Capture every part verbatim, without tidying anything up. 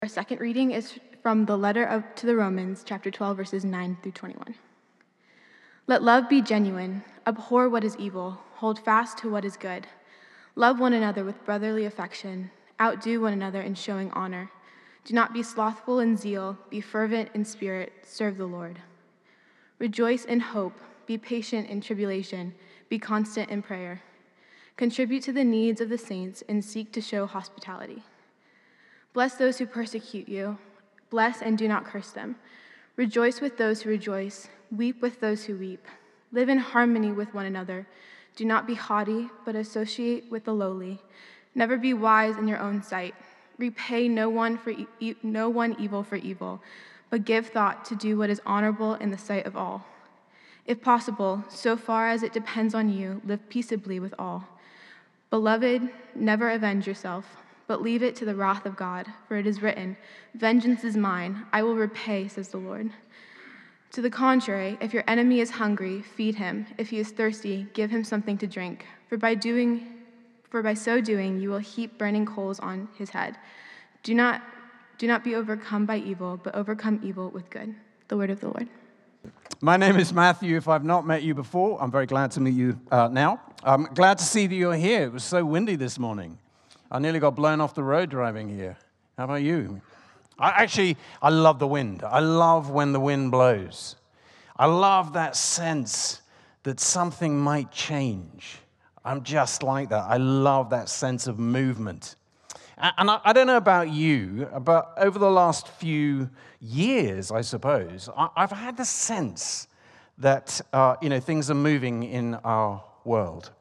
Our second reading is from the letter of, to the Romans, chapter twelve, verses nine through twenty-one. Let love be genuine, abhor what is evil, hold fast to what is good. Love one another with brotherly affection, outdo one another in showing honor. Do not be slothful in zeal, be fervent in spirit, serve the Lord. Rejoice in hope, be patient in tribulation, be constant in prayer. Contribute to the needs of the saints and seek to show hospitality. Bless those who persecute you. Bless and do not curse them. Rejoice with those who rejoice. Weep with those who weep. Live in harmony with one another. Do not be haughty, but associate with the lowly. Never be wise in your own sight. Repay no one for e- no one evil for evil, but give thought to do what is honorable in the sight of all. If possible, so far as it depends on you, live peaceably with all. Beloved, never avenge yourself, but leave it to the wrath of God, for it is written, "Vengeance is mine, I will repay," says the Lord. To the contrary, if your enemy is hungry, feed him. If he is thirsty, give him something to drink. For by doing, for by so doing, you will heap burning coals on his head. Do not, do not be overcome by evil, but overcome evil with good. The word of the Lord. My name is Matthew. If I've not met you before, I'm very glad to meet you uh, now. I'm glad to see that you're here. It was so windy this morning. I nearly got blown off the road driving here. How about you? I actually, I love the wind. I love when the wind blows. I love that sense that something might change. I'm just like that. I love that sense of movement. And I, I don't know about you, but over the last few years, I suppose, I, I've had the sense that uh, you know things are moving in our world.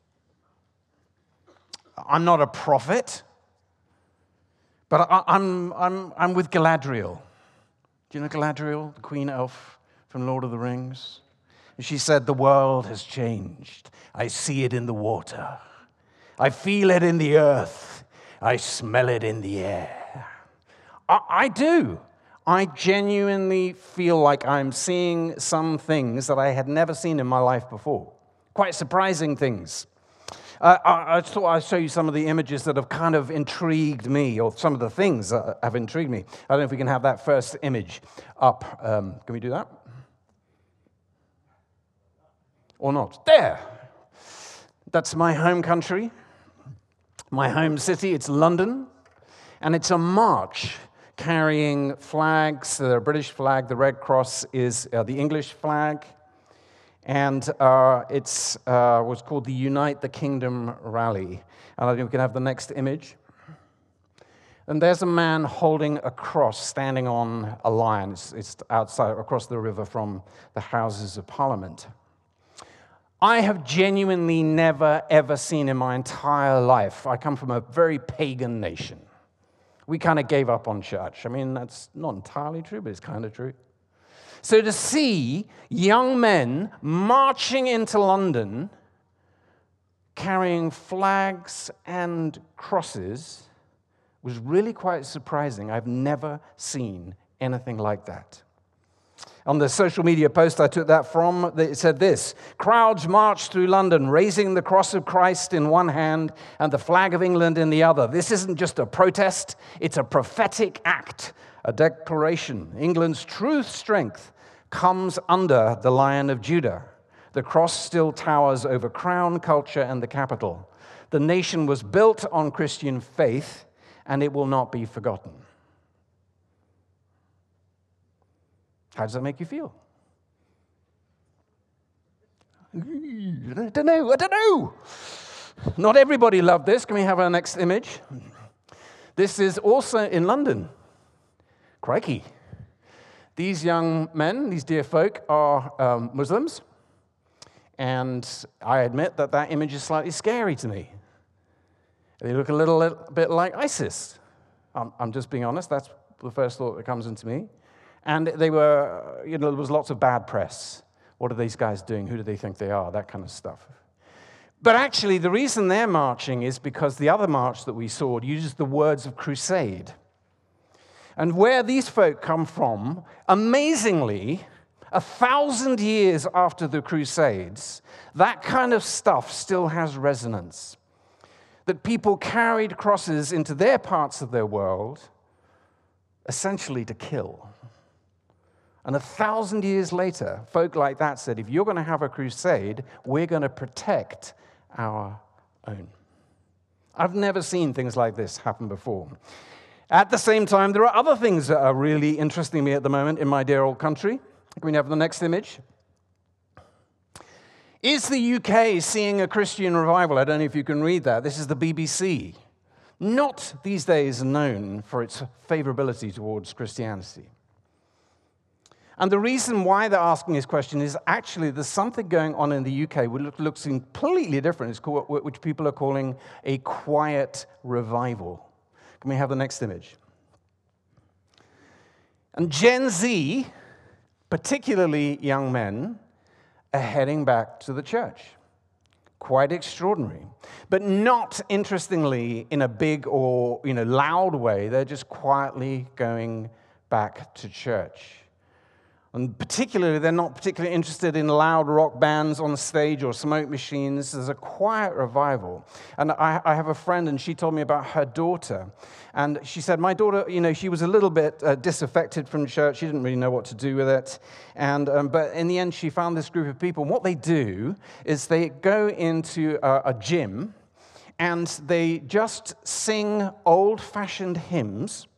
I'm not a prophet, but I, I'm, I'm, I'm with Galadriel. Do you know Galadriel, the queen elf from Lord of the Rings? And she said, "The world has changed. I see it in the water. I feel it in the earth. I smell it in the air." I, I do. I genuinely feel like I'm seeing some things that I had never seen in my life before. Quite surprising things. Uh, I, I thought I'd show you some of the images that have kind of intrigued me, or some of the things that have intrigued me. I don't know if we can have that first image up. Um, can we do that? Or not? There. That's my home country, my home city. It's London, and it's a march carrying flags. The British flag, the Red Cross is uh, the English flag. And uh, it's uh, what's called the Unite the Kingdom Rally. And I think we can have the next image. And there's a man holding a cross, standing on a lion. It's, it's outside, across the river from the Houses of Parliament. I have genuinely never, ever seen in my entire life. I come from a very pagan nation. We kind of gave up on church. I mean, that's not entirely true, but it's kind of true. So to see young men marching into London, carrying flags and crosses, was really quite surprising. I've never seen anything like that. On the social media post I took that from, it said this: "Crowds marched through London, raising the cross of Christ in one hand and the flag of England in the other. This isn't just a protest, it's a prophetic act, a declaration. England's true strength comes under the Lion of Judah. The cross still towers over Crown, culture, and the capital. The nation was built on Christian faith, and it will not be forgotten." How does that make you feel? I don't know, I don't know. Not everybody loved this. Can we have our next image? This is also in London. Crikey. These young men, these dear folk, are um, Muslims. And I admit that that image is slightly scary to me. They look a little, little bit like ISIS. I'm, I'm just being honest. That's the first thought that comes into me. And they were, you know, there was lots of bad press. What are these guys doing? Who do they think they are? That kind of stuff. But actually, the reason they're marching is because the other march that we saw uses the words of crusade. And where these folk come from, amazingly, a thousand years after the Crusades, that kind of stuff still has resonance. That people carried crosses into their parts of their world essentially to kill. And a thousand years later, folk like that said, if you're going to have a crusade, we're going to protect our own. I've never seen things like this happen before. At the same time, there are other things that are really interesting me at the moment in my dear old country. Can we have the next image? Is the U K seeing a Christian revival? I don't know if you can read that. This is the B B C. Not these days known for its favorability towards Christianity. And the reason why they're asking this question is actually there's something going on in the U K which looks completely different. It's called, which people are calling a quiet revival. Can we have the next image? And Gen Z, particularly young men, are heading back to the church. Quite extraordinary. But not, interestingly, in a big or you know loud way. They're just quietly going back to church. And particularly, they're not particularly interested in loud rock bands on stage or smoke machines. There's a quiet revival. And I, I have a friend, and she told me about her daughter. And she said, my daughter, you know, she was a little bit uh, disaffected from church. She didn't really know what to do with it. And um, but in the end, she found this group of people. And what they do is they go into a, a gym, and they just sing old-fashioned hymns,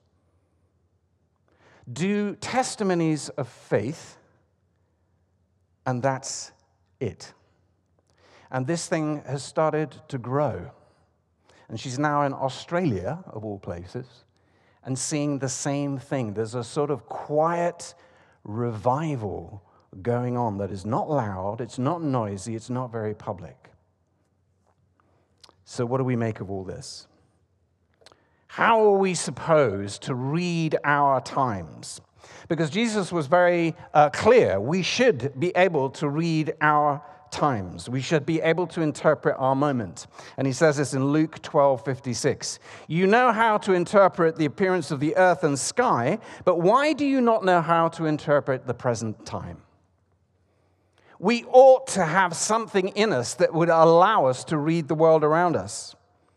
do testimonies of faith, and that's it. And this thing has started to grow. And she's now in Australia, of all places, and seeing the same thing. There's a sort of quiet revival going on that is not loud, it's not noisy, it's not very public. So what do we make of all this? How are we supposed to read our times? Because Jesus was very uh, clear. We should be able to read our times. We should be able to interpret our moment. And he says this in Luke twelve fifty-six. You know how to interpret the appearance of the earth and sky, but why do you not know how to interpret the present time? We ought to have something in us that would allow us to read the world around us.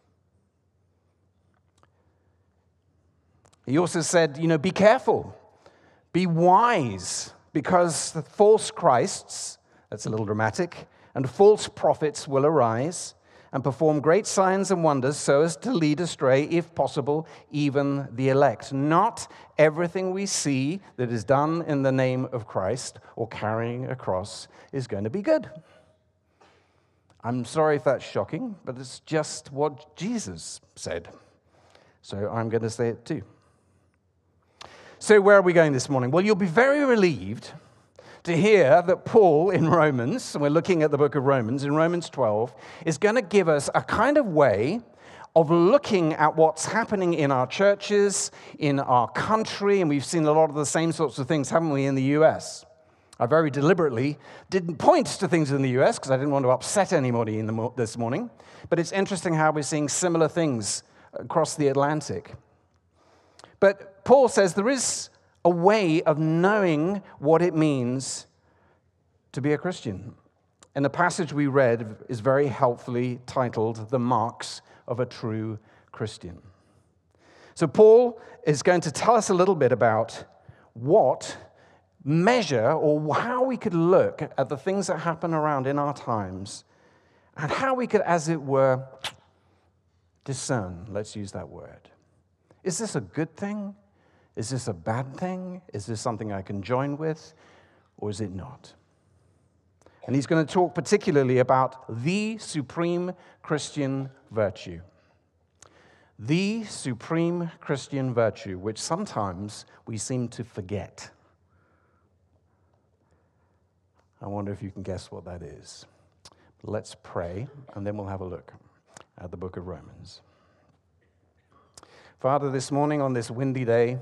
He also said, you know, be careful, be wise, because the false Christs, that's a little dramatic, and false prophets will arise and perform great signs and wonders so as to lead astray, if possible, even the elect. Not everything we see that is done in the name of Christ or carrying a cross is going to be good. I'm sorry if that's shocking, but it's just what Jesus said. So I'm going to say it too. So where are we going this morning? Well, you'll be very relieved to hear that Paul in Romans, and we're looking at the book of Romans, in Romans twelve, is going to give us a kind of way of looking at what's happening in our churches, in our country, and we've seen a lot of the same sorts of things, haven't we, in the U S? I very deliberately didn't point to things in the U S because I didn't want to upset anybody in the mo- this morning, but it's interesting how we're seeing similar things across the Atlantic. But Paul says there is a way of knowing what it means to be a Christian. And the passage we read is very helpfully titled, The Marks of a True Christian. So Paul is going to tell us a little bit about what measure or how we could look at the things that happen around in our times and how we could, as it were, discern, let's use that word. Is this a good thing? Is this a bad thing? Is this something I can join with? Or is it not? And he's going to talk particularly about the supreme Christian virtue. The supreme Christian virtue, which sometimes we seem to forget. I wonder if you can guess what that is. Let's pray, and then we'll have a look at the book of Romans. Father, this morning on this windy day,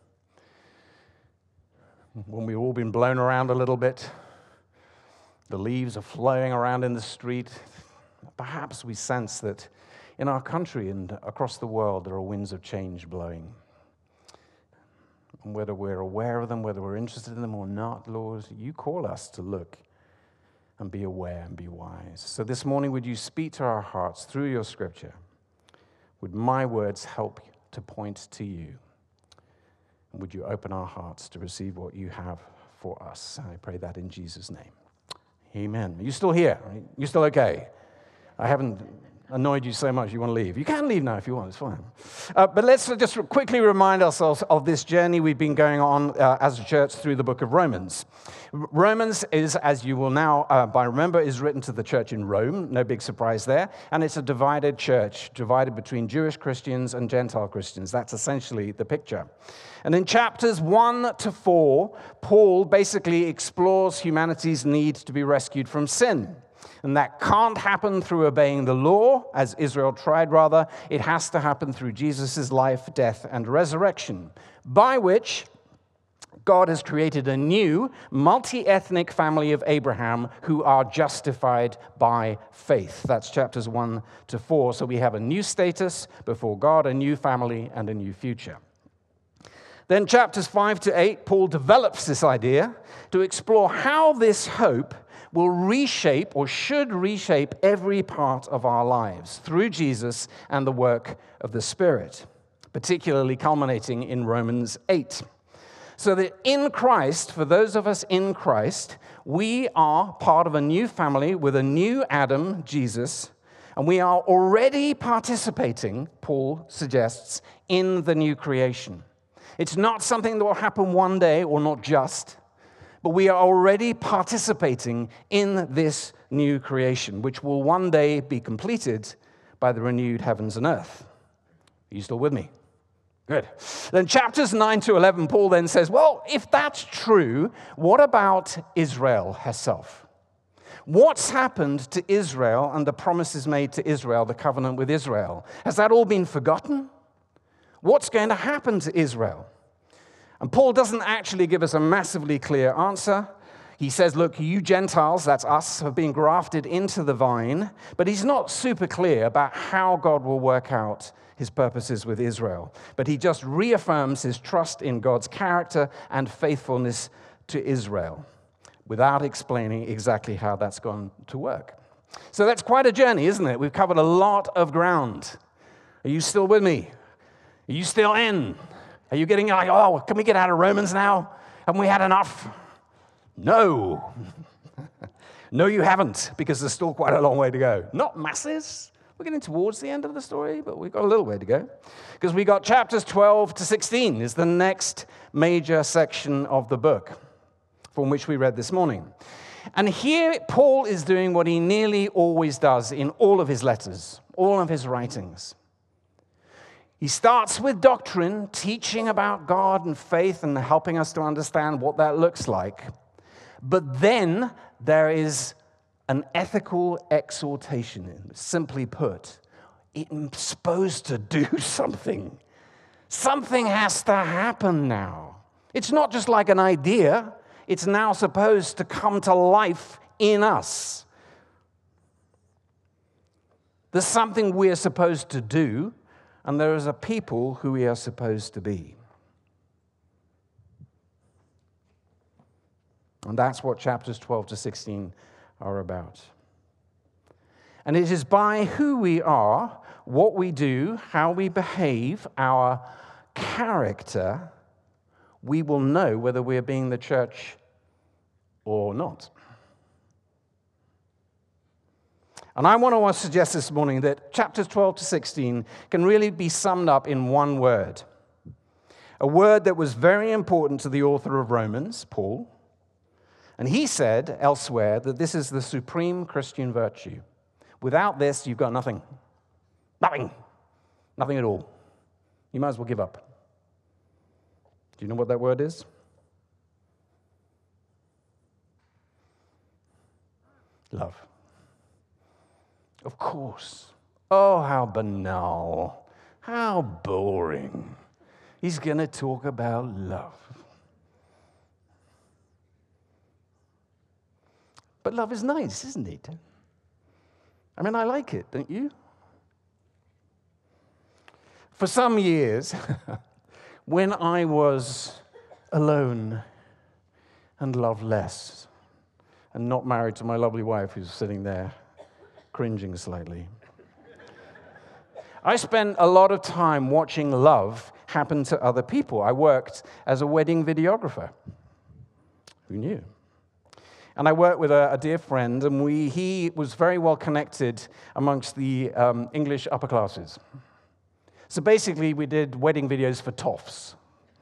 when we've all been blown around a little bit, the leaves are flowing around in the street, perhaps we sense that in our country and across the world there are winds of change blowing. And whether we're aware of them, whether we're interested in them or not, Lord, you call us to look and be aware and be wise. So this morning, would you speak to our hearts through your scripture? Would my words help to point to you? Would you open our hearts to receive what you have for us? I pray that in Jesus' name. Amen. Are you still here? You still okay? I haven't annoyed you so much you want to leave. You can leave now if you want, it's fine. Uh, but let's just quickly remind ourselves of this journey we've been going on uh, as a church through the book of Romans. Romans is, as you will now uh, by remember, is written to the church in Rome. No big surprise there. And it's a divided church, divided between Jewish Christians and Gentile Christians. That's essentially the picture. And in chapters one to four, Paul basically explores humanity's need to be rescued from sin. And that can't happen through obeying the law, as Israel tried rather. It has to happen through Jesus' life, death, and resurrection, by which God has created a new multi-ethnic family of Abraham who are justified by faith. That's chapters one to four. So we have a new status before God, a new family, and a new future. Then chapters five to eight, Paul develops this idea to explore how this hope will reshape or should reshape every part of our lives through Jesus and the work of the Spirit, particularly culminating in Romans eight. So that in Christ, for those of us in Christ, we are part of a new family with a new Adam, Jesus, and we are already participating, Paul suggests, in the new creation. It's not something that will happen one day, or not just, but we are already participating in this new creation, which will one day be completed by the renewed heavens and earth. Are you still with me? Good. Then chapters nine to eleven, Paul then says, well, if that's true, what about Israel herself? What's happened to Israel and the promises made to Israel, the covenant with Israel? Has that all been forgotten? What's going to happen to Israel? And Paul doesn't actually give us a massively clear answer. He says, look, you Gentiles, that's us, have been grafted into the vine, but he's not super clear about how God will work out his purposes with Israel. But he just reaffirms his trust in God's character and faithfulness to Israel without explaining exactly how that's going to work. So that's quite a journey, isn't it? We've covered a lot of ground. Are you still with me? Are you still in? Are you getting like, oh, can we get out of Romans now? Haven't we had enough? No. No, you haven't, because there's still quite a long way to go. Not masses. We're getting towards the end of the story, but we've got a little way to go. Because we got chapters twelve to sixteen is the next major section of the book from which we read this morning. And here Paul is doing what he nearly always does in all of his letters, all of his writings. He starts with doctrine, teaching about God and faith and helping us to understand what that looks like. But then there is an ethical exhortation. Simply put, it's supposed to do something. Something has to happen now. It's not just like an idea. It's now supposed to come to life in us. There's something we're supposed to do, and there is a people who we are supposed to be. And that's what chapters twelve to sixteen are about. And it is by who we are, what we do, how we behave, our character, we will know whether we're being the church or not. And I want to suggest this morning that chapters twelve to sixteen can really be summed up in one word. A word that was very important to the author of Romans, Paul. And he said elsewhere that this is the supreme Christian virtue. Without this, you've got nothing. Nothing. Nothing at all. You might as well give up. Do you know what that word is? Love. Of course. Oh, how banal. How boring. He's going to talk about love. But love is nice, isn't it? I mean, I like it, don't you? For some years, when I was alone and loveless, and not married to my lovely wife who's sitting there cringing slightly, I spent a lot of time watching love happen to other people. I worked as a wedding videographer. Who knew? And I worked with a, a dear friend, and we, he was very well connected amongst the um, English upper classes. So basically, we did wedding videos for toffs.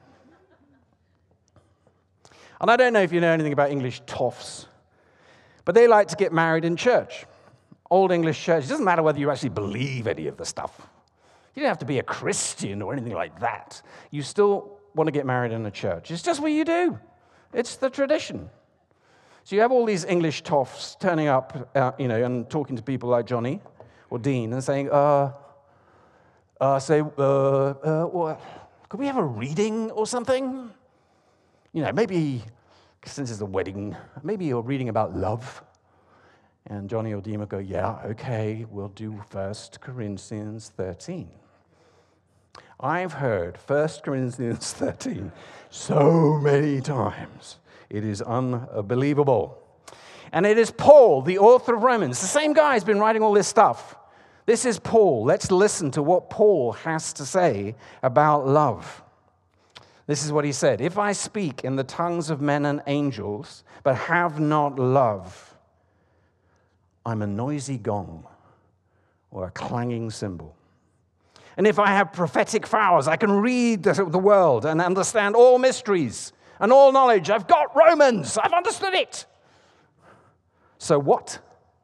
And I don't know if you know anything about English toffs, but they like to get married in church. Old English church. It doesn't matter whether you actually believe any of the stuff. You don't have to be a Christian or anything like that. You still want to get married in a church. It's just what you do. It's the tradition. So you have all these English toffs turning up, uh, you know, and talking to people like Johnny or Dean and saying, uh, uh, say, uh, uh, what, could we have a reading or something? You know, maybe, since it's a wedding, maybe you're reading about love. And Johnny or Dean will go, yeah, okay, we'll do First Corinthians thirteen. I've heard First Corinthians thirteen so many times. It is unbelievable. And it is Paul, the author of Romans. The same guy has been writing all this stuff. This is Paul. Let's listen to what Paul has to say about love. This is what he said. If I speak in the tongues of men and angels, but have not love, I'm a noisy gong or a clanging cymbal. And if I have prophetic powers, I can read the, the world and understand all mysteries and all knowledge. I've got Romans. I've understood it. So what?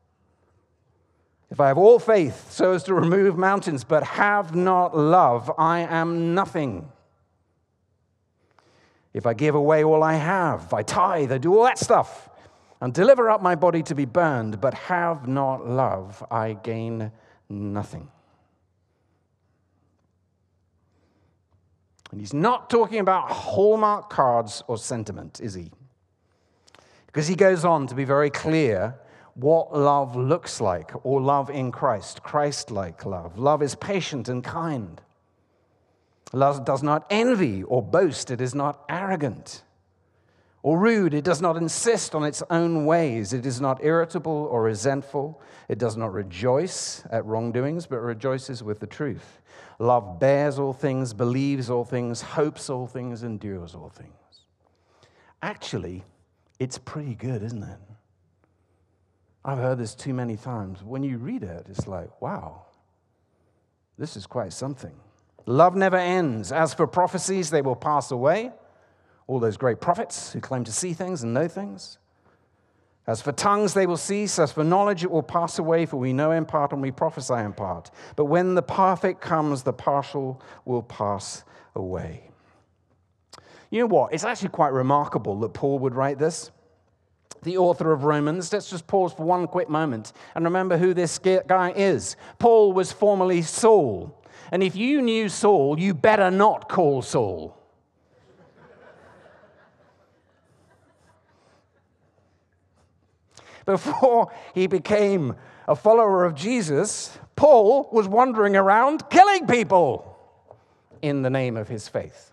If I have all faith so as to remove mountains, but have not love, I am nothing. If I give away all I have, I tithe, I do all that stuff, and deliver up my body to be burned, but have not love, I gain nothing. And he's not talking about Hallmark cards or sentiment, is he? Because he goes on to be very clear what love looks like, or love in Christ, Christ-like love. Love is patient and kind. Love does not envy or boast. It is not arrogant or rude. It does not insist on its own ways. It is not irritable or resentful. It does not rejoice at wrongdoings, but rejoices with the truth. Love bears all things, believes all things, hopes all things, endures all things. Actually, it's pretty good, isn't it? I've heard this too many times. When you read it, it's like, wow, this is quite something. Love never ends. As for prophecies, they will pass away. All those great prophets who claim to see things and know things. As for tongues, they will cease. As for knowledge, it will pass away, for we know in part and we prophesy in part. But when the perfect comes, the partial will pass away. You know what? It's actually quite remarkable that Paul would write this. The author of Romans. Let's just pause for one quick moment and remember who this guy is. Paul was formerly Saul. And if you knew Saul, you better not call Saul. Before he became a follower of Jesus, Paul was wandering around killing people in the name of his faith.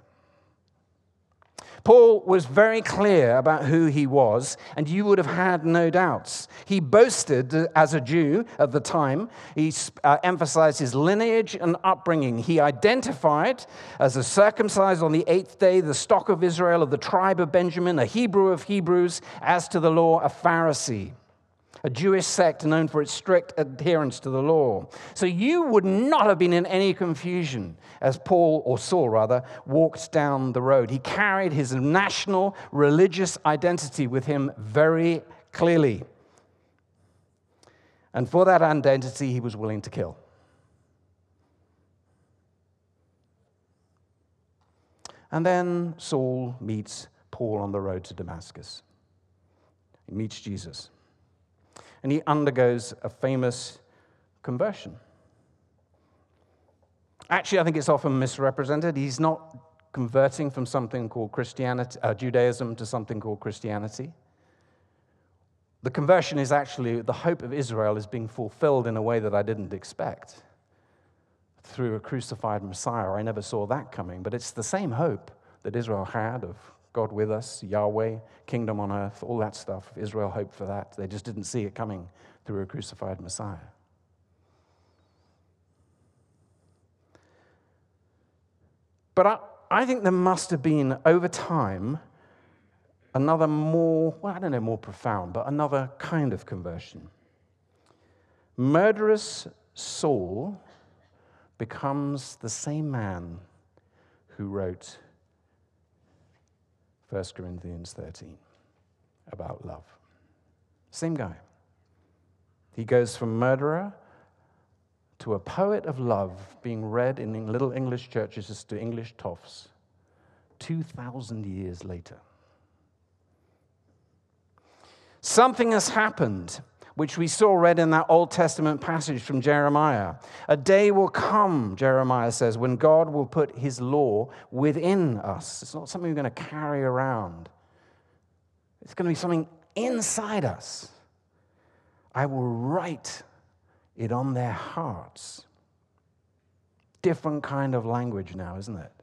Paul was very clear about who he was, and you would have had no doubts. He boasted as a Jew at the time. He uh, emphasized his lineage and upbringing. He identified as a circumcised on the eighth day, the stock of Israel, of the tribe of Benjamin, a Hebrew of Hebrews, as to the law, a Pharisee, a Jewish sect known for its strict adherence to the law. So you would not have been in any confusion as Paul, or Saul rather, walked down the road. He carried his national religious identity with him very clearly. And for that identity, he was willing to kill. And then Saul meets Paul on the road to Damascus. He meets Jesus. And he undergoes a famous conversion. Actually, I think it's often misrepresented. He's not converting from something called Christianity, uh, Judaism to something called Christianity. The conversion is actually the hope of Israel is being fulfilled in a way that I didn't expect. Through a crucified Messiah, I never saw that coming. But it's the same hope that Israel had of God with us, Yahweh, kingdom on earth, all that stuff. Israel hoped for that. They just didn't see it coming through a crucified Messiah. But I think there must have been, over time, another more, well, I don't know, more profound, but another kind of conversion. Murderous Saul becomes the same man who wrote First Corinthians thirteen about love. Same guy. He goes from murderer to a poet of love being read in little English churches to English toffs two thousand years later. Something has happened, which we saw read in that Old Testament passage from Jeremiah. A day will come, Jeremiah says, when God will put his law within us. It's not something we're going to carry around. It's going to be something inside us. I will write it on their hearts. Different kind of language now, isn't it?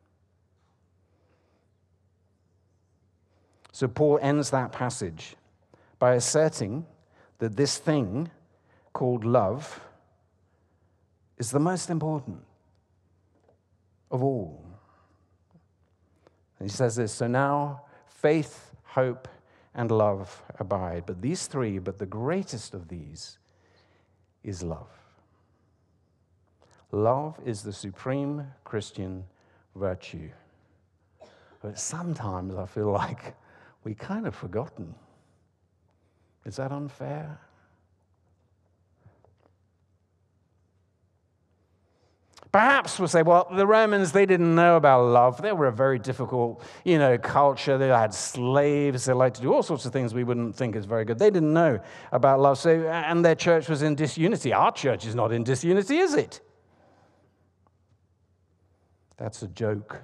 So Paul ends that passage by asserting that this thing called love is the most important of all. And he says this, so now faith, hope, and love abide. But these three, but the greatest of these is love. Love is the supreme Christian virtue. But sometimes I feel like we kind of forgotten. Is that unfair? Perhaps we'll say, well, the Romans, they didn't know about love. They were a very difficult, you know, culture. They had slaves. They liked to do all sorts of things we wouldn't think is very good. They didn't know about love. So, and their church was in disunity. Our church is not in disunity, is it? That's a joke.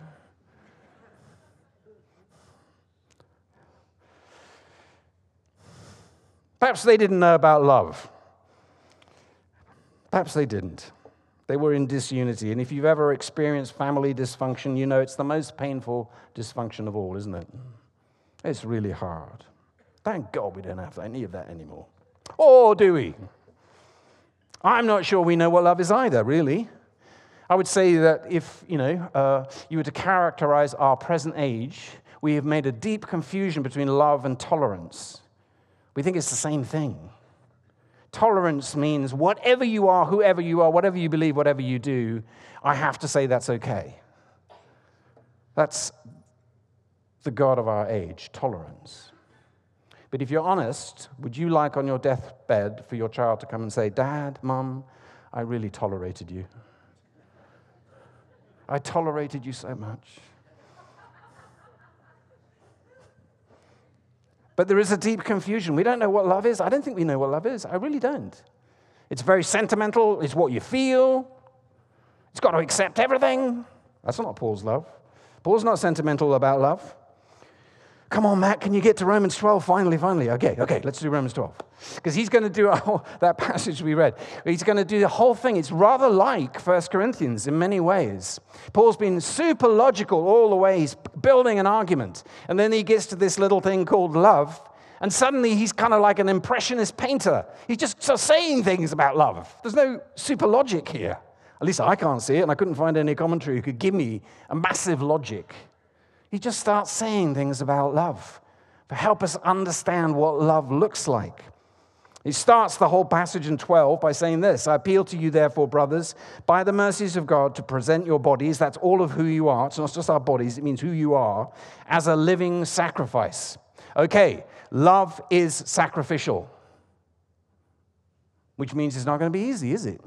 Perhaps they didn't know about love. Perhaps they didn't. They were in disunity. And if you've ever experienced family dysfunction, you know it's the most painful dysfunction of all, isn't it? It's really hard. Thank God we don't have any of that anymore. Or do we? I'm not sure we know what love is either, really. I would say that if, you know, uh, you were to characterize our present age, we have made a deep confusion between love and tolerance. We think it's the same thing. Tolerance means whatever you are, whoever you are, whatever you believe, whatever you do, I have to say that's okay. That's the God of our age, tolerance. But if you're honest, would you like on your deathbed for your child to come and say, Dad, Mum, I really tolerated you. I tolerated you so much. But there is a deep confusion. We don't know what love is. I don't think we know what love is. I really don't. It's very sentimental. It's what you feel. It's got to accept everything. That's not Paul's love. Paul's not sentimental about love. Come on, Matt, can you get to Romans twelve? Finally, finally. Okay, okay, let's do Romans twelve. Because he's going to do a whole, that passage we read. He's going to do the whole thing. It's rather like First Corinthians in many ways. Paul's been super logical all the way. He's building an argument. And then he gets to this little thing called love. And suddenly he's kind of like an impressionist painter. He's just sort of saying things about love. There's no super logic here. At least I can't see it. And I couldn't find any commentary who could give me a massive logic. He just starts saying things about love to help us understand what love looks like. He starts the whole passage in twelve by saying this, I appeal to you, therefore, brothers, by the mercies of God, to present your bodies, that's all of who you are, it's not just our bodies, it means who you are, as a living sacrifice. Okay, love is sacrificial, which means it's not going to be easy, is it?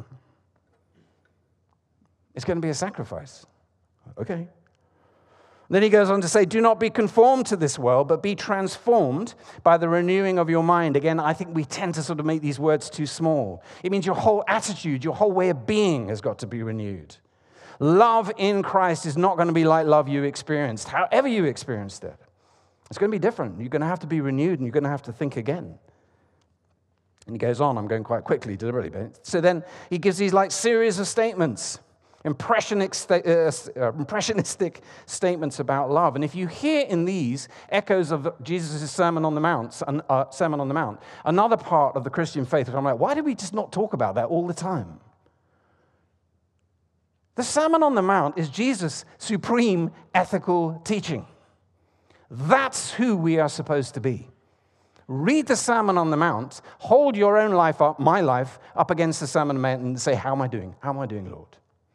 It's going to be a sacrifice. Okay. Then he goes on to say, do not be conformed to this world, but be transformed by the renewing of your mind. Again, I think we tend to sort of make these words too small. It means your whole attitude, your whole way of being has got to be renewed. Love in Christ is not going to be like love you experienced, however you experienced it. It's going to be different. You're going to have to be renewed, and you're going to have to think again. And he goes on. I'm going quite quickly, deliberately. So then he gives these like series of statements. Impressionistic, uh, impressionistic statements about love. And if you hear in these echoes of Jesus' Sermon on the Mount, uh, Sermon on the Mount, another part of the Christian faith, I'm like, why do we just not talk about that all the time? The Sermon on the Mount is Jesus' supreme ethical teaching. That's who we are supposed to be. Read the Sermon on the Mount, hold your own life up, my life, up against the Sermon on the Mount and say, how am I doing? How am I doing, Lord?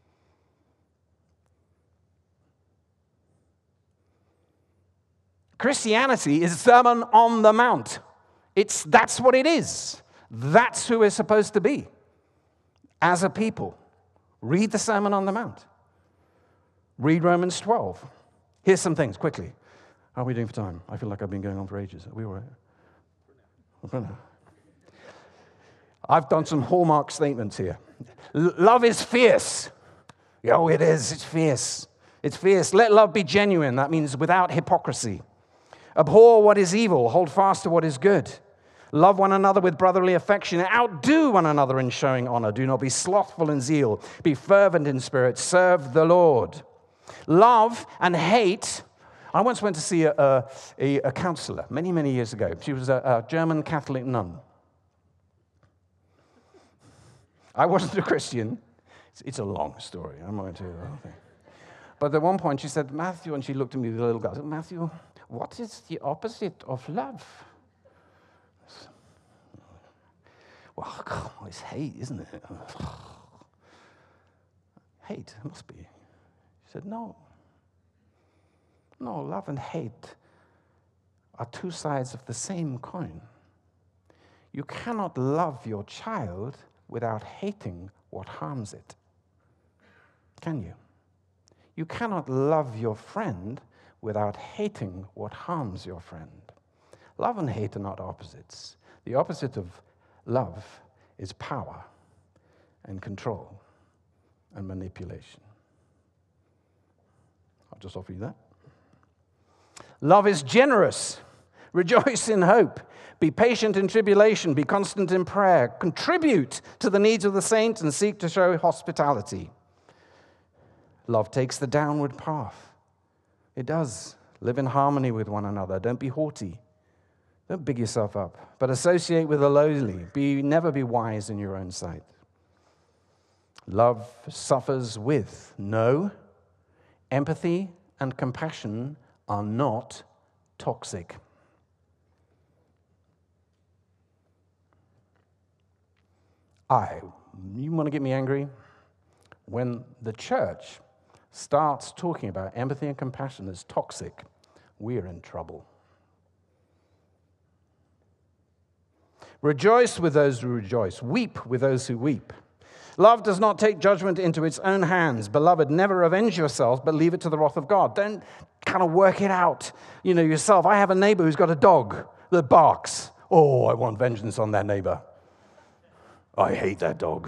Christianity is Sermon on the Mount. It's, that's what it is. That's who we're supposed to be as a people. Read the Sermon on the Mount. Read Romans twelve. Here's some things, quickly. How are we doing for time? I feel like I've been going on for ages. Are we all right? I've done some hallmark statements here. L- love is fierce. Oh, it is. It's fierce. It's fierce. Let love be genuine. That means without hypocrisy. Abhor what is evil. Hold fast to what is good. Love one another with brotherly affection. Outdo one another in showing honor. Do not be slothful in zeal. Be fervent in spirit. Serve the Lord. Love and hate. I once went to see a, a, a counselor many, many years ago. She was a, a German Catholic nun. I wasn't a Christian. It's, it's a long story. I'm not going to tell you the whole thing. But at one point she said, Matthew, and she looked at me with a little girl. I said, Matthew, what is the opposite of love? Well, it's hate, isn't it? Hate, it must be. She said, no. No, love and hate are two sides of the same coin. You cannot love your child without hating what harms it. Can you? You cannot love your friend without hating what harms your friend. Love and hate are not opposites. The opposite of love is power and control and manipulation. I'll just offer you that. Love is generous. Rejoice in hope. Be patient in tribulation. Be constant in prayer. Contribute to the needs of the saints and seek to show hospitality. Love takes the downward path. It does. Live in harmony with one another. Don't be haughty. Don't big yourself up, but associate with the lowly. Be, never be wise in your own sight. Love suffers with. No, empathy and compassion are not toxic. I, you want to get me angry? When the church starts talking about empathy and compassion as toxic, we're in trouble. Rejoice with those who rejoice. Weep with those who weep. Love does not take judgment into its own hands. Beloved, never avenge yourselves, but leave it to the wrath of God. Don't kind of work it out, you know, yourself. I have a neighbor who's got a dog that barks. Oh, I want vengeance on that neighbor. I hate that dog.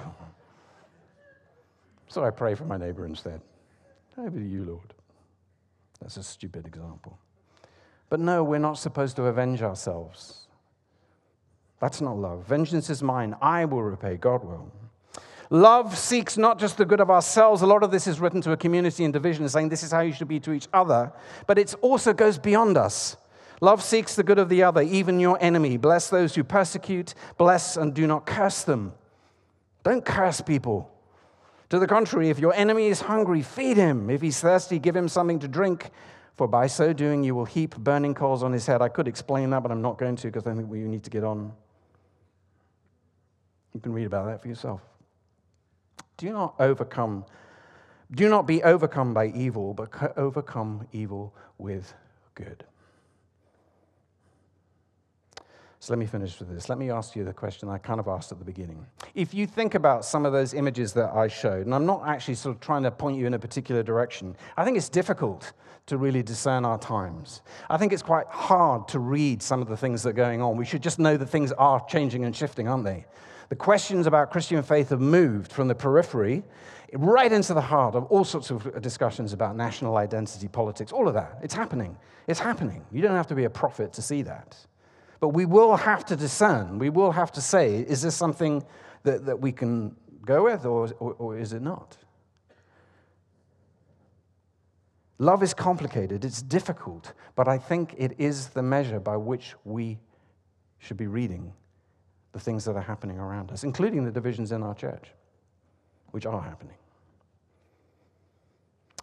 So I pray for my neighbor instead. Over to you, Lord. That's a stupid example. But no, we're not supposed to avenge ourselves. That's not love. Vengeance is mine. I will repay. God will. Love seeks not just the good of ourselves. A lot of this is written to a community in division, saying this is how you should be to each other. But it also goes beyond us. Love seeks the good of the other, even your enemy. Bless those who persecute. Bless and do not curse them. Don't curse people. To the contrary, if your enemy is hungry, feed him. If he's thirsty, give him something to drink. For by so doing, you will heap burning coals on his head. I could explain that, but I'm not going to because I think we need to get on. You can read about that for yourself. Do not overcome, do not be overcome by evil, but overcome evil with good. So let me finish with this. Let me ask you the question I kind of asked at the beginning. If you think about some of those images that I showed, and I'm not actually sort of trying to point you in a particular direction, I think it's difficult to really discern our times. I think it's quite hard to read some of the things that are going on. We should just know that things are changing and shifting, aren't they? The questions about Christian faith have moved from the periphery right into the heart of all sorts of discussions about national identity, politics, all of that. It's happening. It's happening. You don't have to be a prophet to see that. But we will have to discern. We will have to say, is this something that, that we can go with, or, or, or is it not? Love is complicated. It's difficult. But I think it is the measure by which we should be reading the things that are happening around us, including the divisions in our church, which are happening.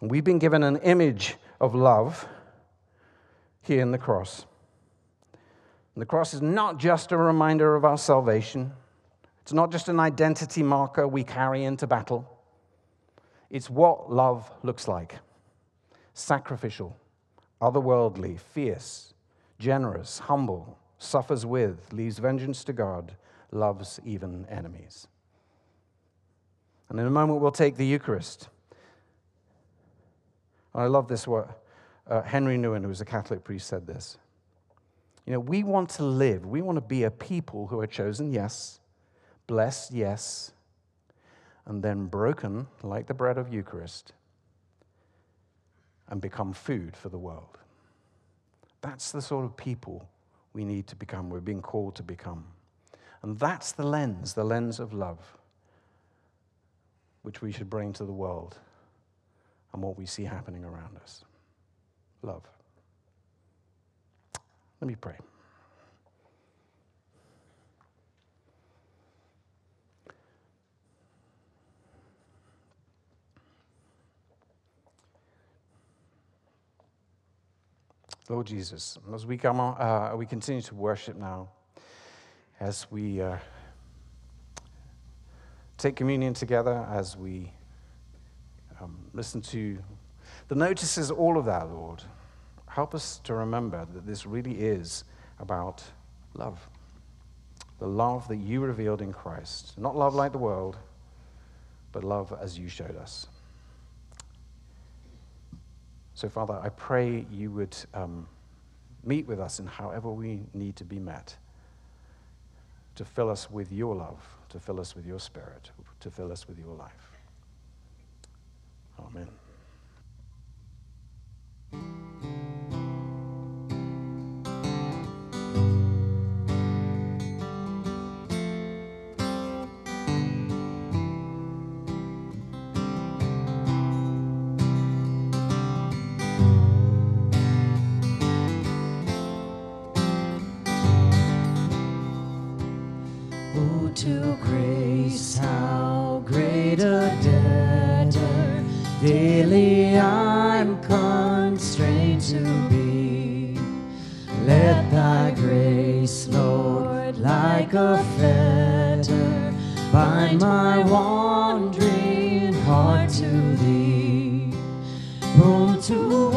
We've been given an image of love here in the cross. And the cross is not just a reminder of our salvation. It's not just an identity marker we carry into battle. It's what love looks like. Sacrificial, otherworldly, fierce, generous, humble, suffers with, leaves vengeance to God, loves even enemies. And in a moment we'll take the Eucharist. I love this, what uh, Henry Nouwen, who was a Catholic priest, said this. You know, we want to live, we want to be a people who are chosen, yes, blessed, yes, and then broken like the bread of Eucharist and become food for the world. That's the sort of people we need to become, we're being called to become. And that's the lens, the lens of love, which we should bring to the world and what we see happening around us. Love. Let me pray. Lord Jesus, as we come on, uh, we continue to worship now, as we uh, take communion together, as we um, listen to the notices, all of that, Lord, help us to remember that this really is about love. The love that you revealed in Christ. Not love like the world, but love as you showed us. So, Father, I pray you would um, meet with us in however we need to be met, to fill us with your love, to fill us with your Spirit, to fill us with your life. Amen. To grace, how great a debtor daily I'm constrained to be. Let thy grace, Lord, like a fetter, bind my wandering heart to thee. Prone to